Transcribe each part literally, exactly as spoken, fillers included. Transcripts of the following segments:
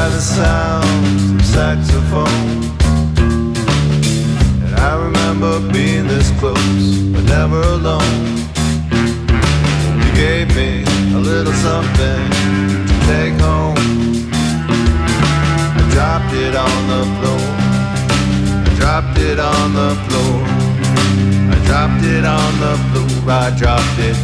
by the sound of saxophone. And I remember being this close, but never alone. You gave me a little something to take home. I dropped it on the floor. I dropped it on the floor. I dropped it on the floor. I dropped it.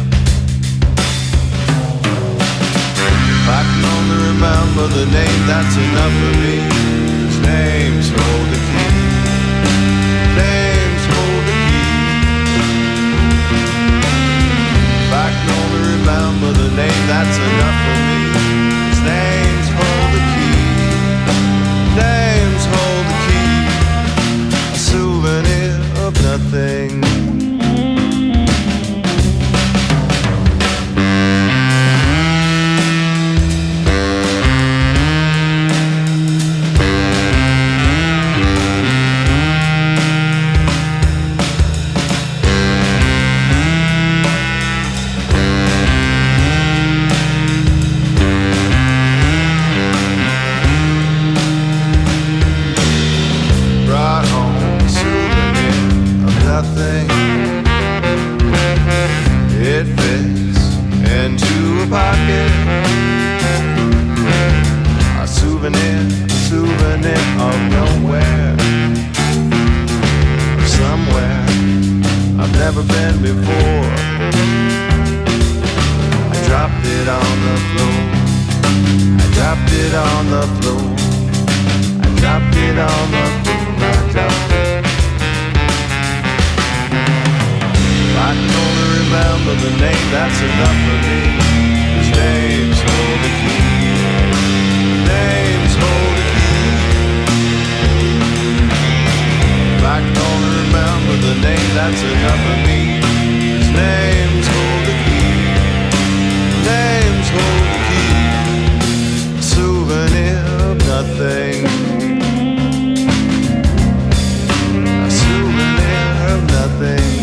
If I can only remember the name, that's enough for me. His name's hold the key. Name's hold the key. If I can only remember the name, that's enough for me. His name's hold the key. Name's hold the key. A souvenir of nothing. It fits into a pocket. A souvenir, a souvenir of nowhere, somewhere I've never been before. I dropped it on the floor. I dropped it on the floor. I dropped it on the floor. I dropped it. I can only remember the name, that's enough for me. His name's hold the key. Name's hold the key. If I can only remember the name, that's enough for me. His name's hold the key. Name's hold the key. A souvenir of nothing. A souvenir of nothing.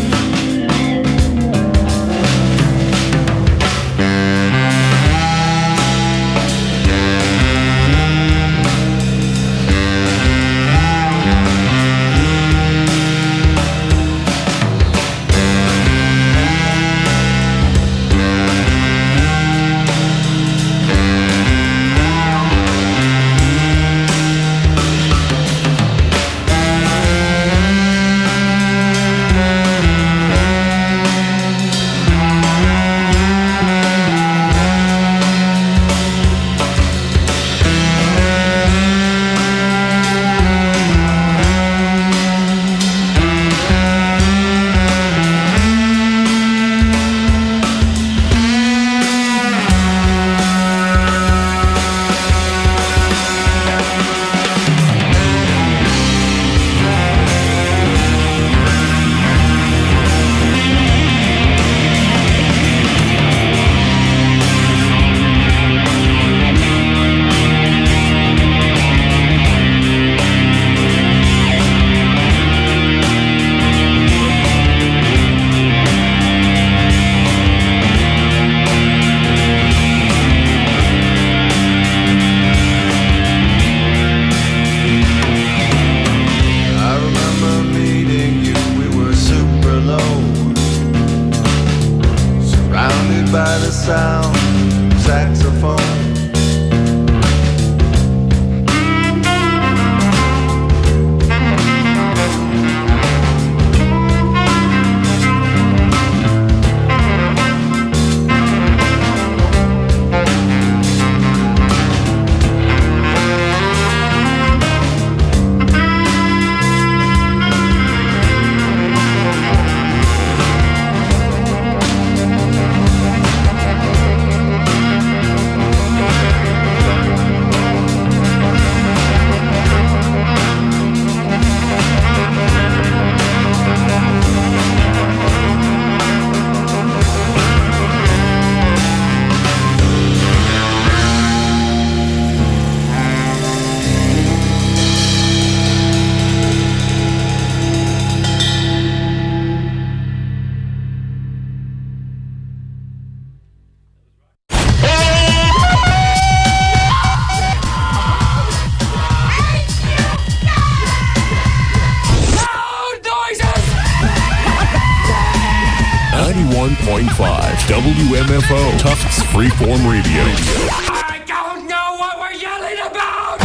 point five W M F O, Tufts Freeform Radio. I don't know what we're yelling about!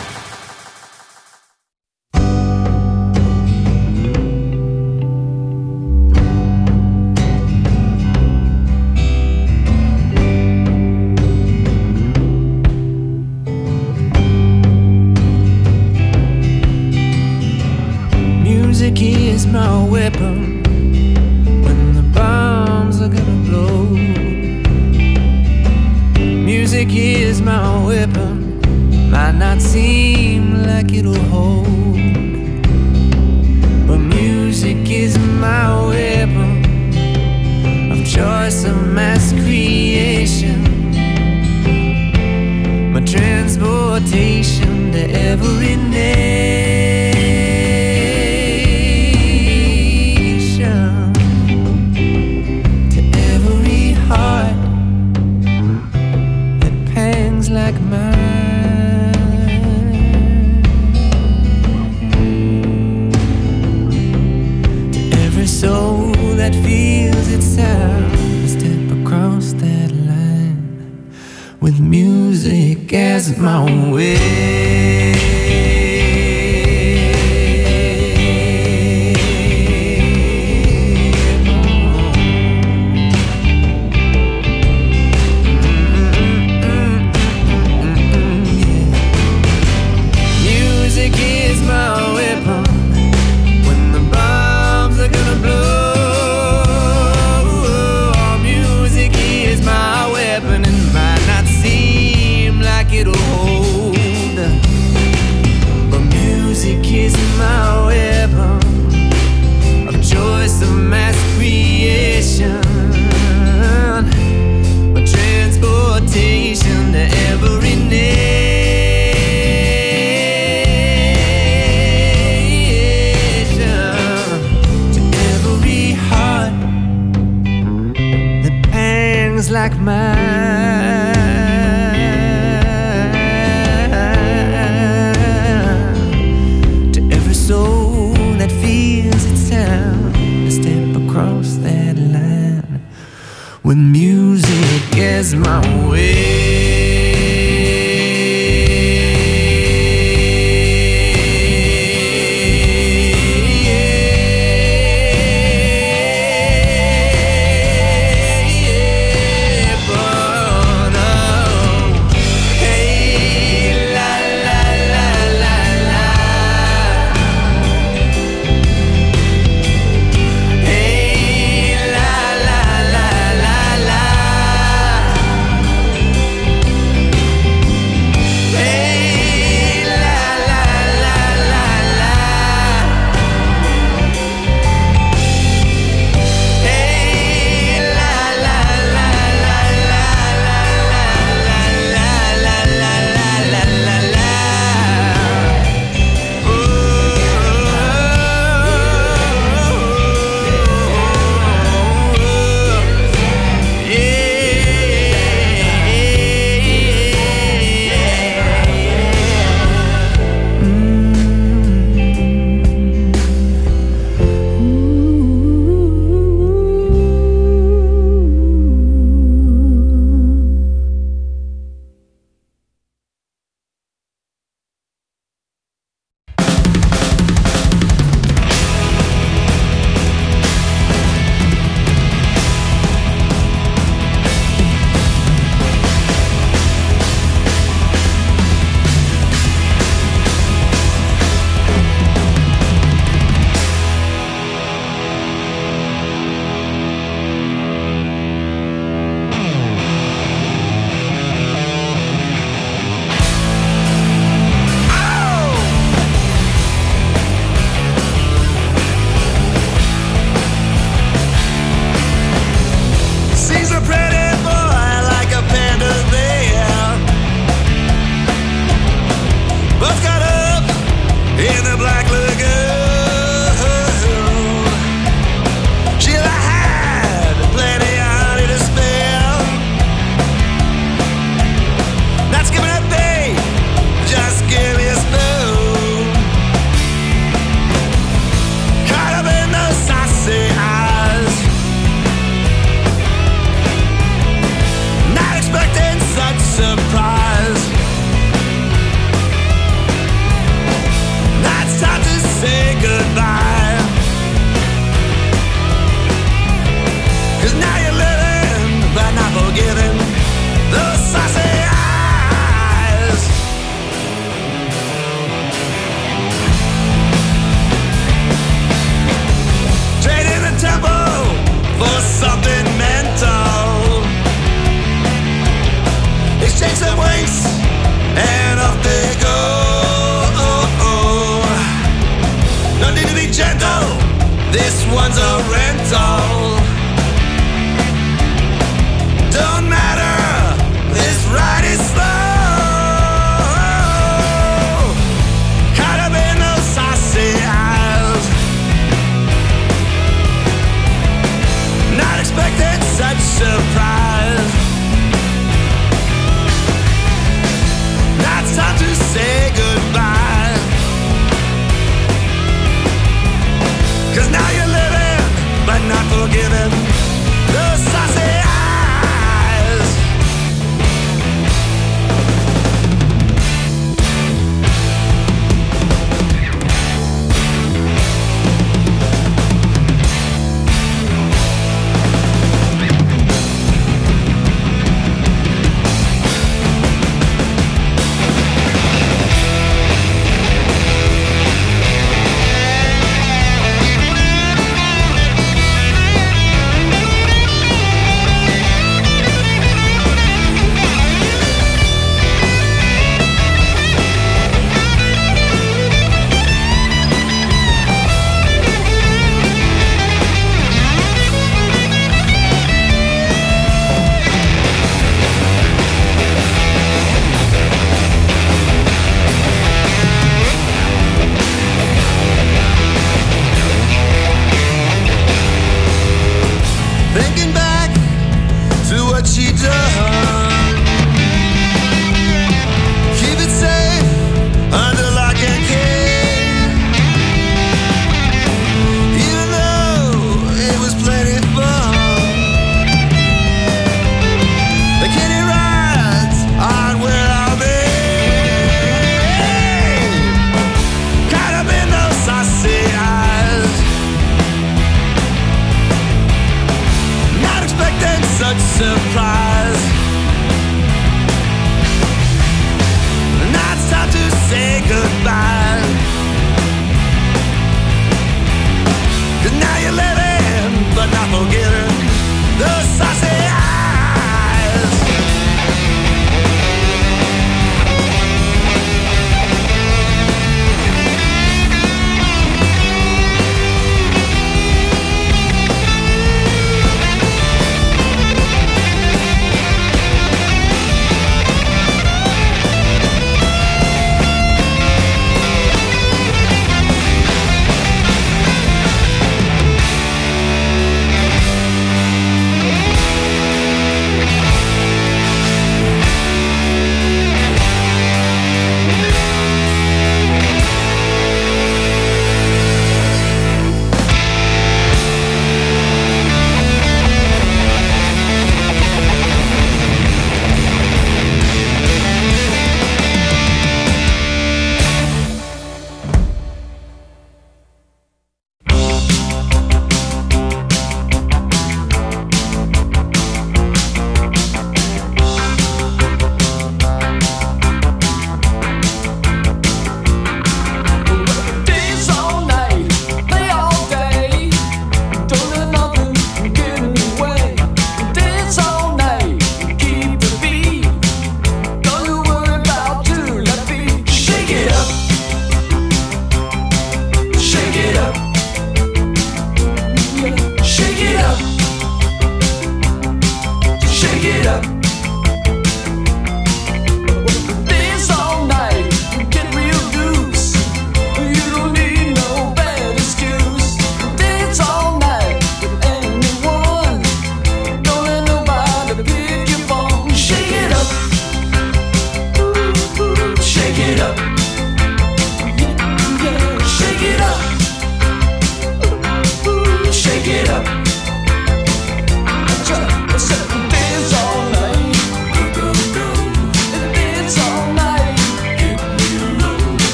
Music is my weapon when the bombs are gonna blow. Music is my weapon, might not seem like it'll hold, but music is my weapon of choice, of mass creation, my transportation to every nation. Like mine, to every soul that feels its sound, step across that line with music as my way. It'll hold,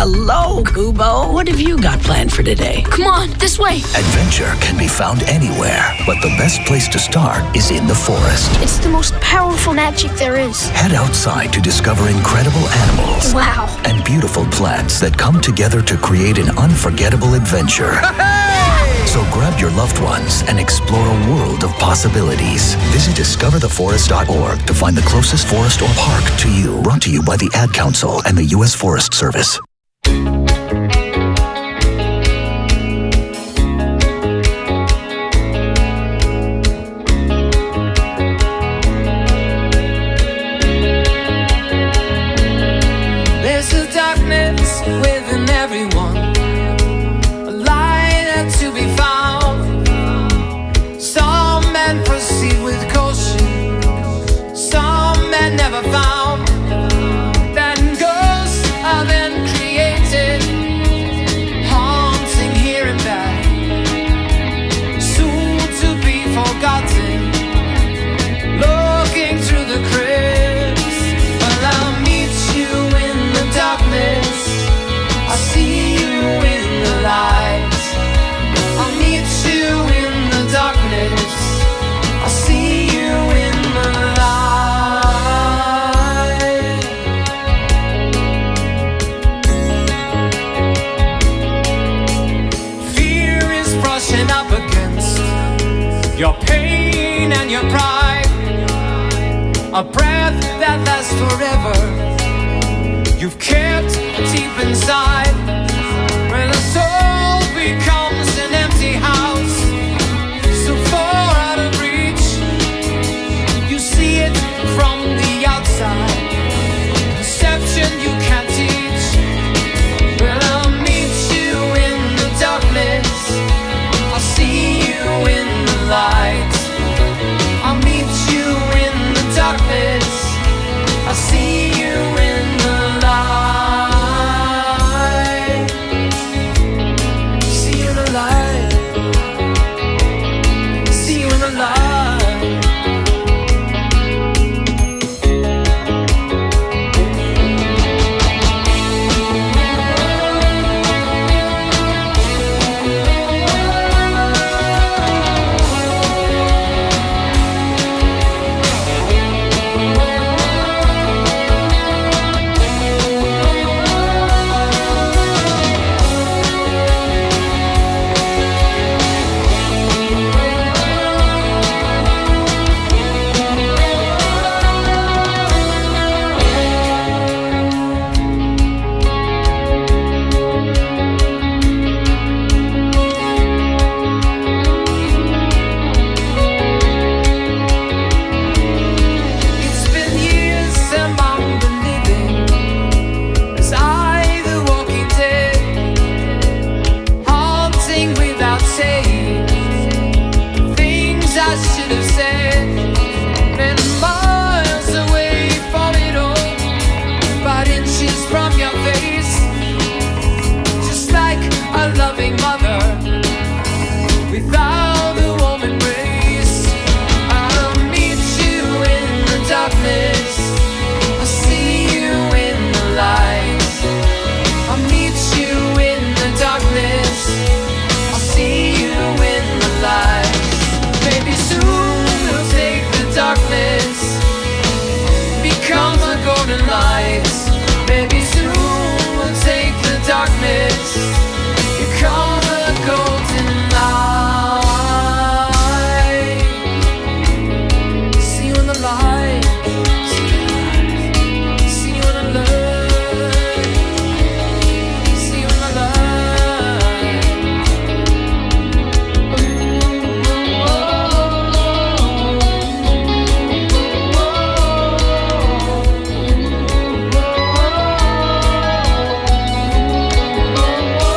Hello, Kubo. What have you got planned for today? Come on, this way. Adventure can be found anywhere, but the best place to start is in the forest. It's the most powerful magic there is. Head outside to discover incredible animals. Wow. And beautiful plants that come together to create an unforgettable adventure. So grab your loved ones and explore a world of possibilities. Visit discover the forest dot org to find the closest forest or park to you. Brought to you by the Ad Council and the U S Forest Service. There's a darkness within everyone, a light to be found. Some men proceed with caution, some men never found. Then ghosts are then created, haunting here and back, soon to be forgotten, looking through the crypts. Well, I'll meet you in the darkness, I'll see you in the light. I'll meet you in the darkness, I'll see you in the light. Fear is brushing up against your pain and your pride, a breath that lasts forever, you've kept deep inside. When a soul becomes an empty house, so far out of reach, you see it from the outside, perception you can't teach. Well, I'll meet you in the darkness, I'll see you in the light. I'll meet you in the darkness, I'll see you in the light. See you in the light. See you in the light. It's been years among the living, as I, the walking dead, haunting without saying things I should have said. Been miles away from it all, but inches from your face, just like a loving mother without a warm embrace. I'll meet you in the darkness, I'll see you in the light. I'll meet you in the darkness, I'll see you in the light. Maybe soon we'll take the darkness, become a golden light. Maybe soon we'll take the darkness, become a golden light. See you in the light. See you in the light. See you in the light. Oh,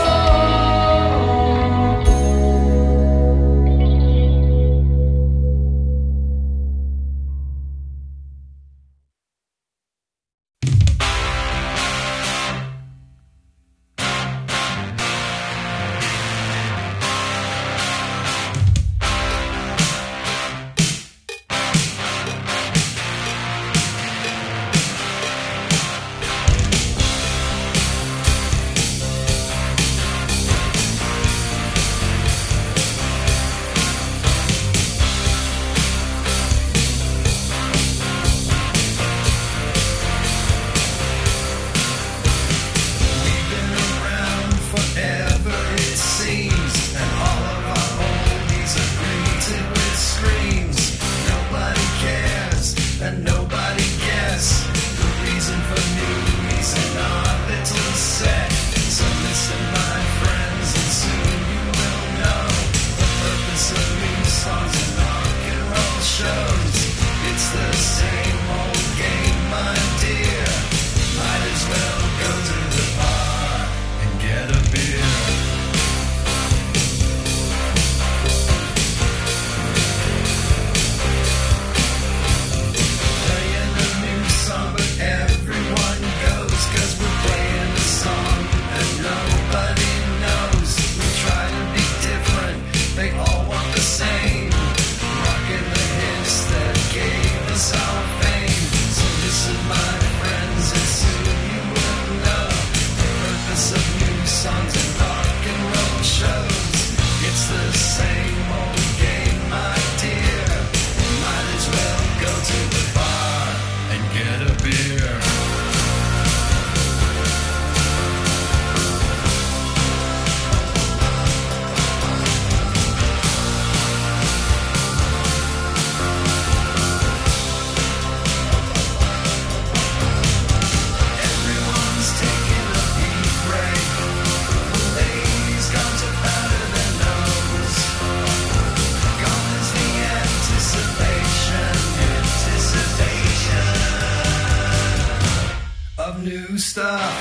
stuff.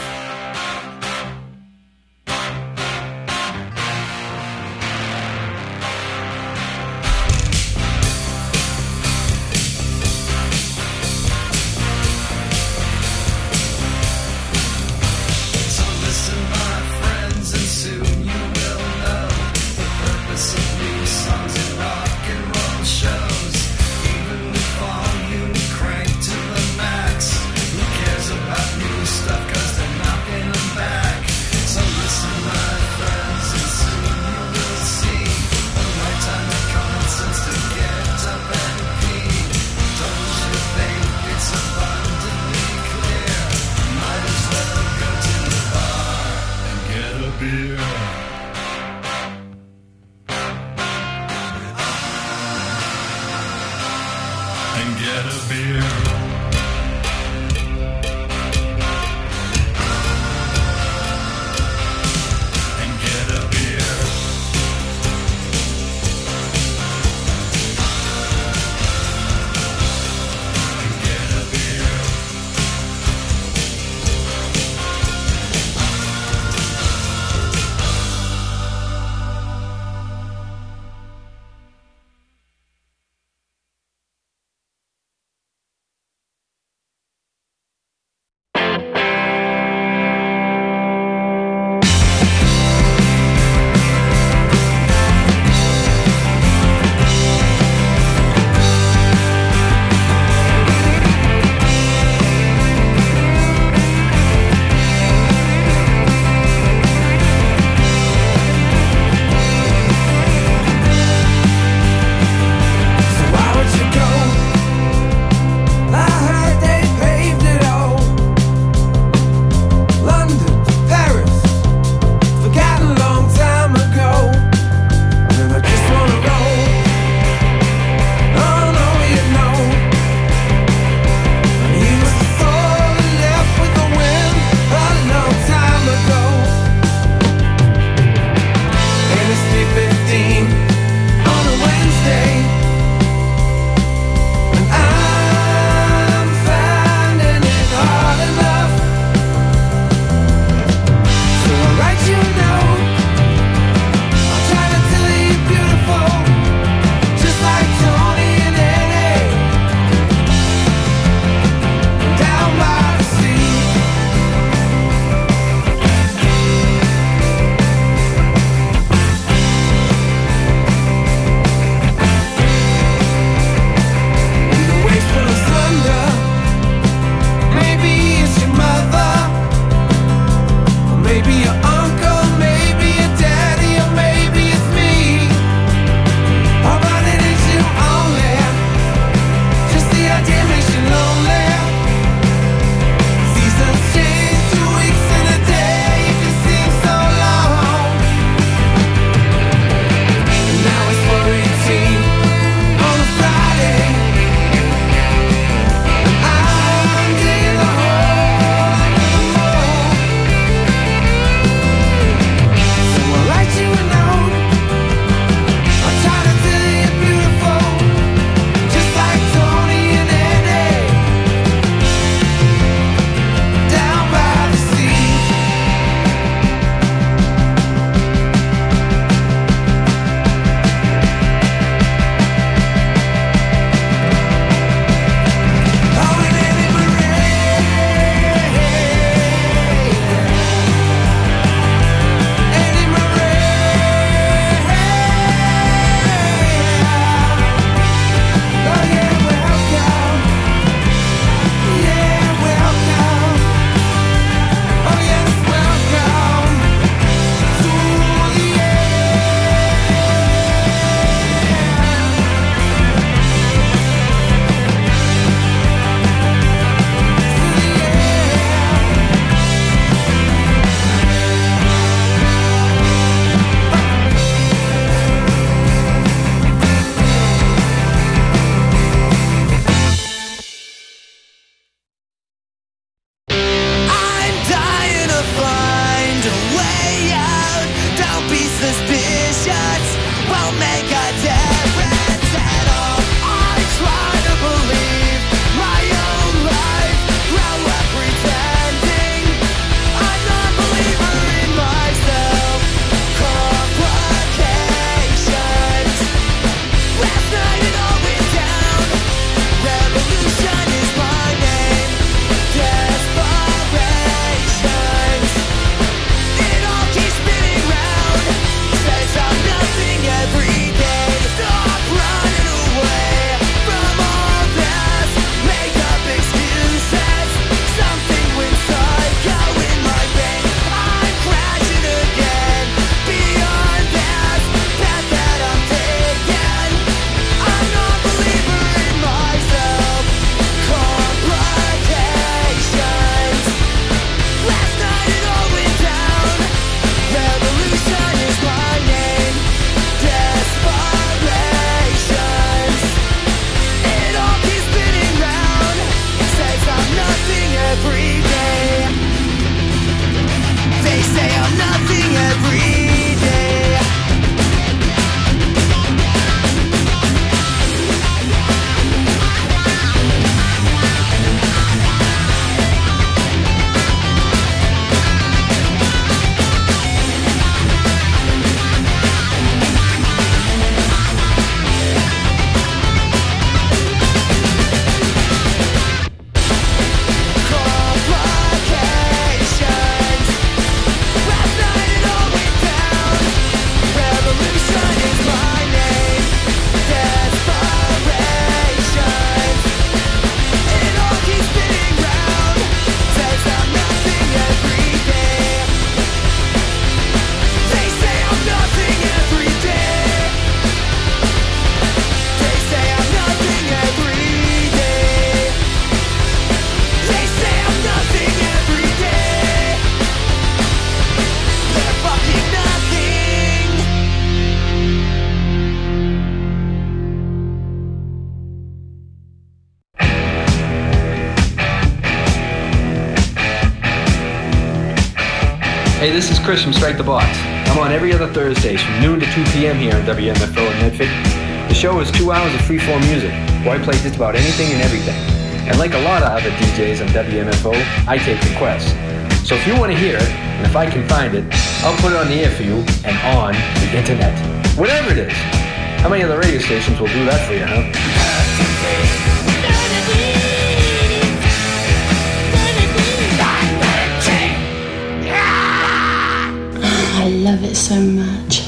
And get a beer. Hey, this is Chris from Strike the Box. I'm on every other Thursdays from noon to two p.m. here on W M F O in Medford. The show is two hours of freeform music, where I play just about anything and everything. And like a lot of other D Js on W M F O, I take requests. So if you want to hear it, and if I can find it, I'll put it on the air for you and on the internet. Whatever it is. How many other radio stations will do that for you, huh? I love it so much.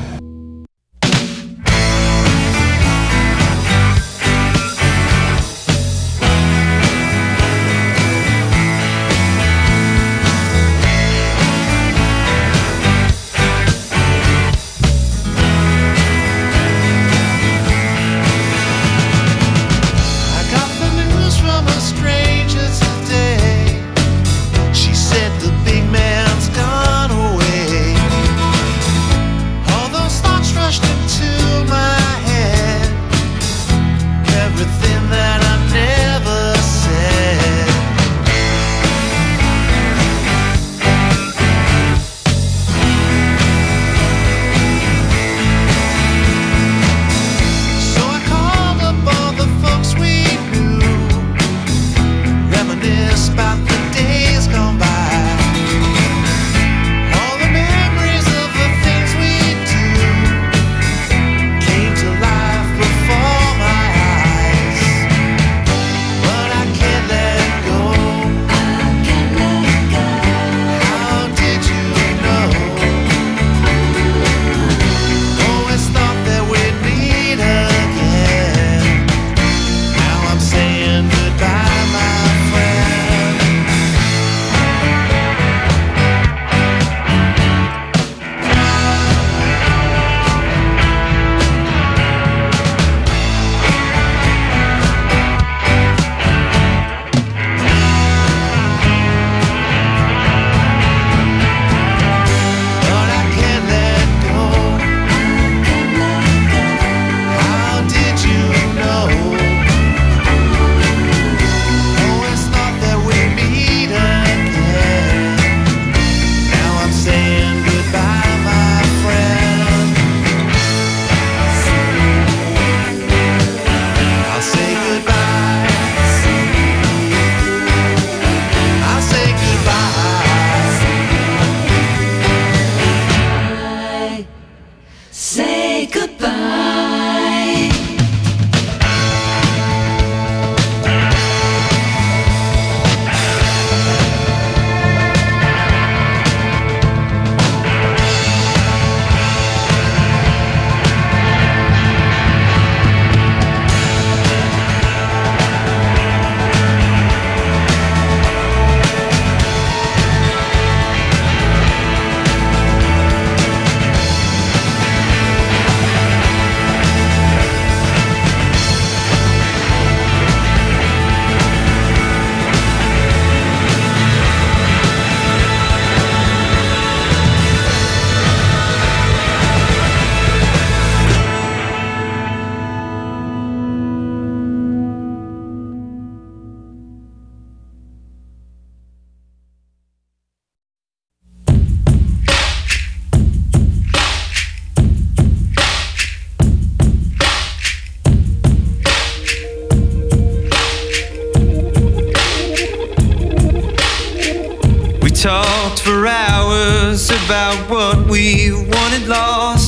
Talked for hours about what we wanted lost,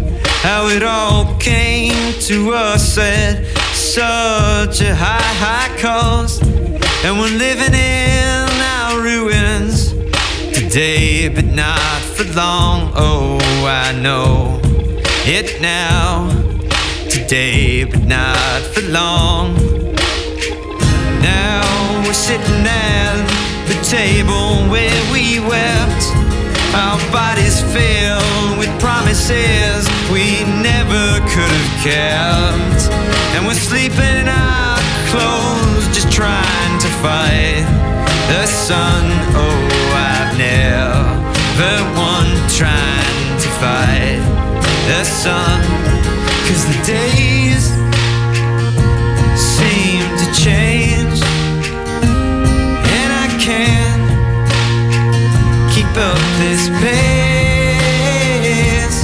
how it all came to us at such a high, high cost. And we're living in our ruins today, but not for long. Oh, I know it now, today, but not for long. Now we're sitting at the table where we wept, our bodies filled with promises we never could have kept. And we're sleeping in our clothes, just trying to fight the sun. Oh, I've never won trying to fight the sun, 'cause the days seem to change, and I can't keep up this pace.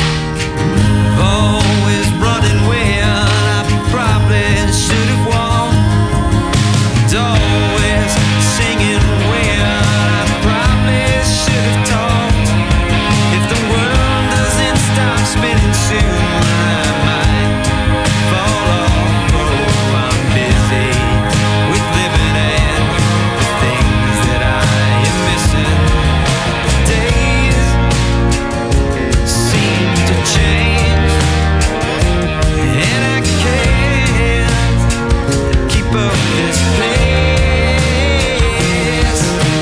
Always running when I probably should have walked. Always singing when I probably should have talked. If the world doesn't stop spinning soon, I might fall off. Oh, I'm busy with living and the things that I am missing. Days seem to change, and I can't keep up this pace.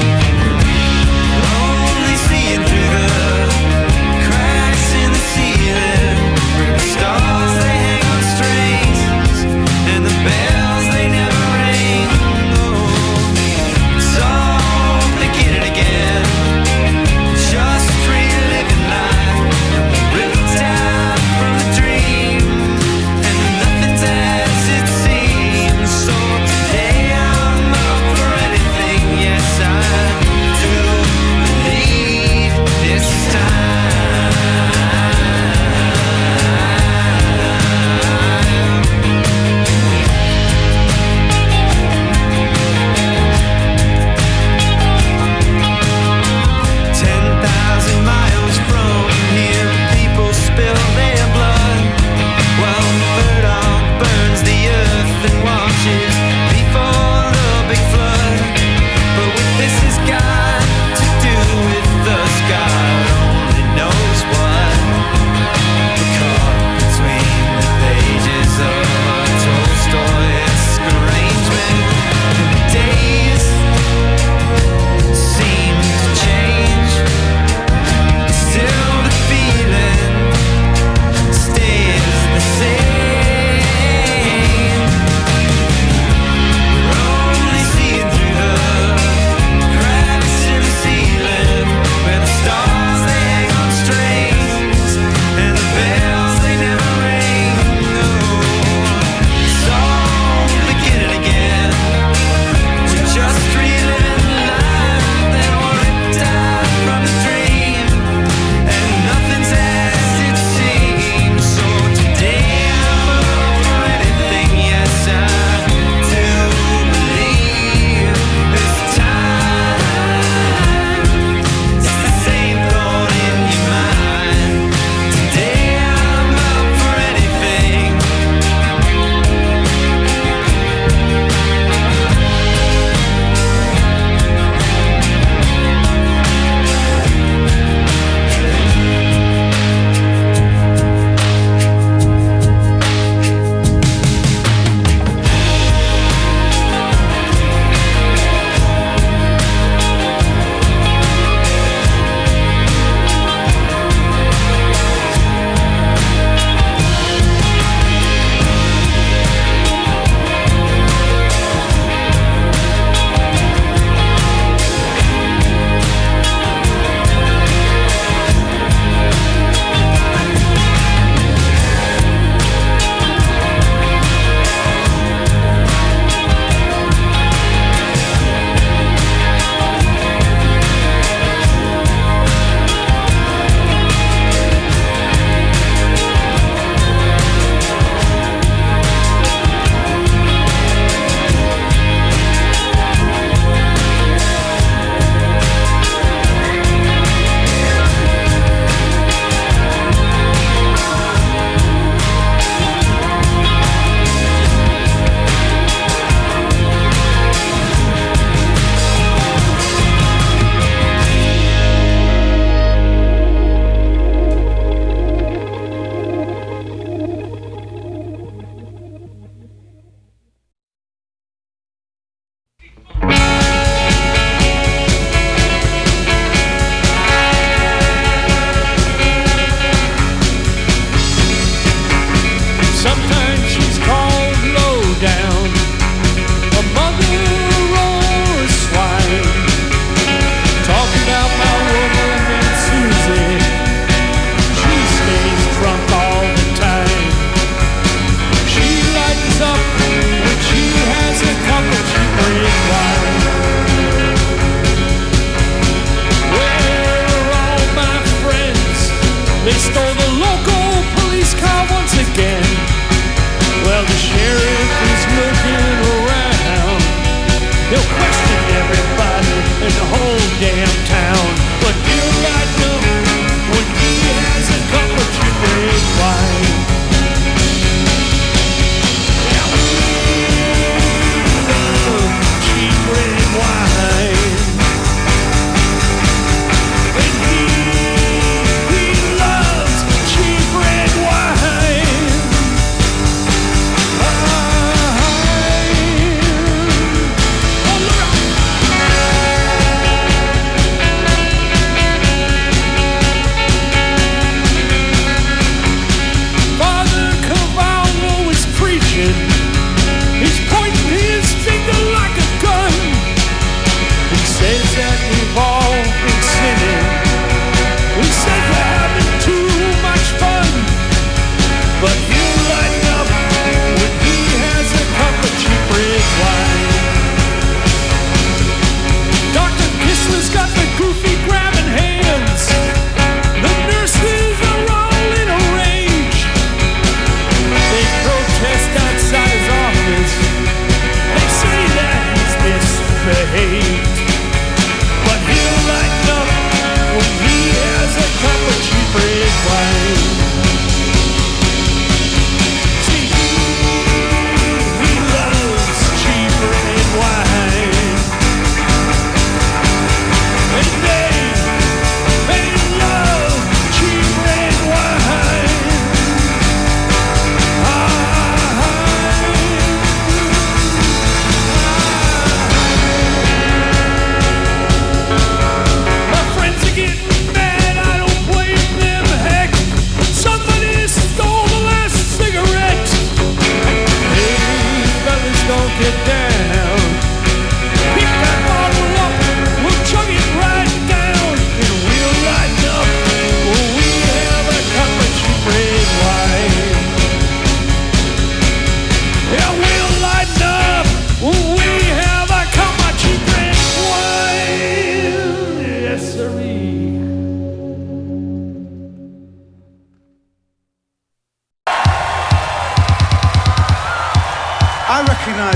Only seeing through the cracks in the ceiling. Stars they hang on strings, and the bells they never ring. Oh, it's all beginning again. Just reliving life, ripped out from the dream, and nothing's as it seems. So today I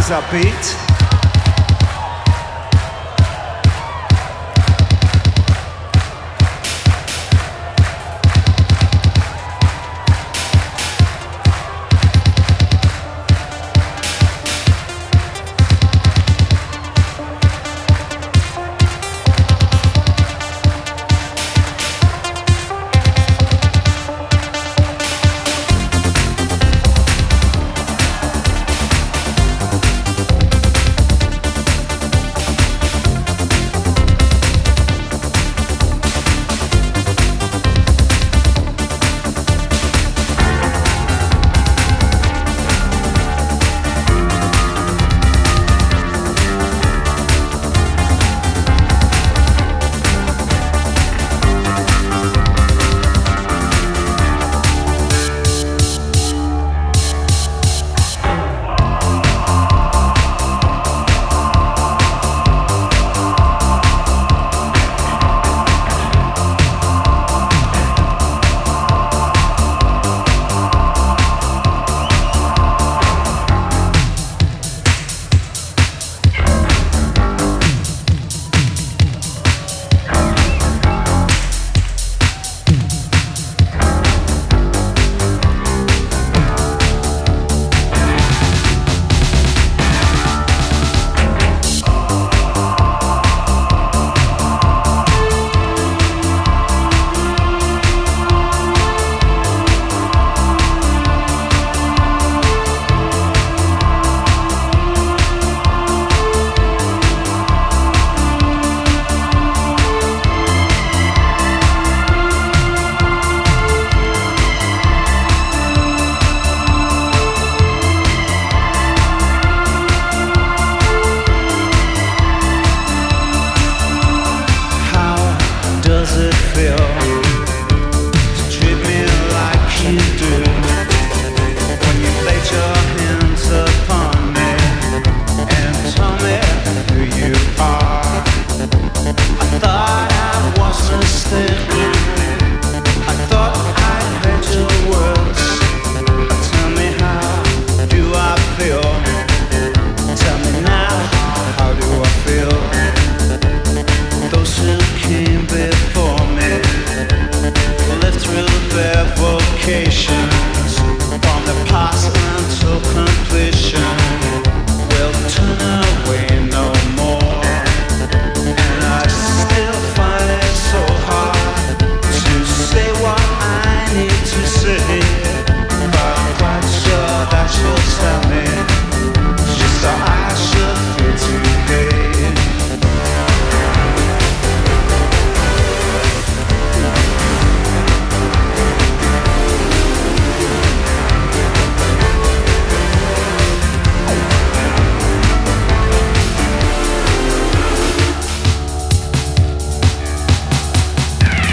upbeat.